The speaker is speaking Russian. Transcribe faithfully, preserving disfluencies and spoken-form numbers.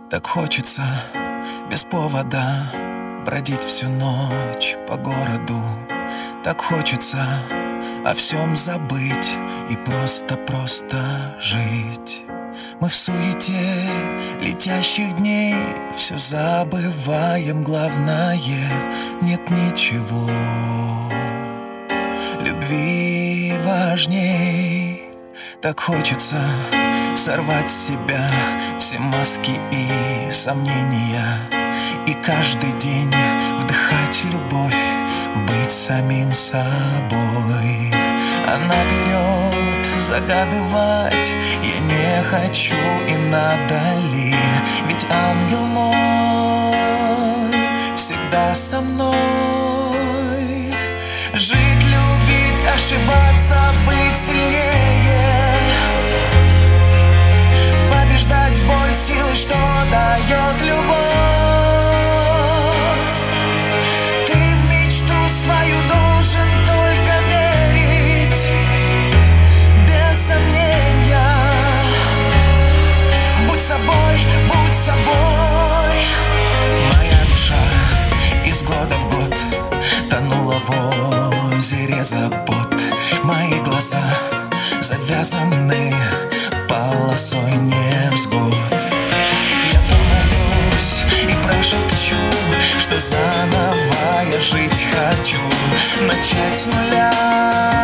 Так хочется без повода бродить всю ночь по городу. Так хочется о всем забыть и просто-просто жить. Мы в суете летящих дней все забываем, главное нет ничего любви важней. Так хочется сорвать с себя все маски и сомнения, и каждый день вдыхать любовь, быть самим собой. Она берет загадывать, я не хочу и надо ли, ведь ангел мой всегда со мной. Жить, любить, ошибаться, быть сильнее, побеждать боль силой, что дает любовь. Ты в мечту свою должен только верить, без сомнения. Будь собой, будь собой. Моя душа из года в год тонула в озере забот. Мои глаза завязаны полосой невзгод. Я помолюсь и прошепчу, что заново я жить хочу, начать с нуля.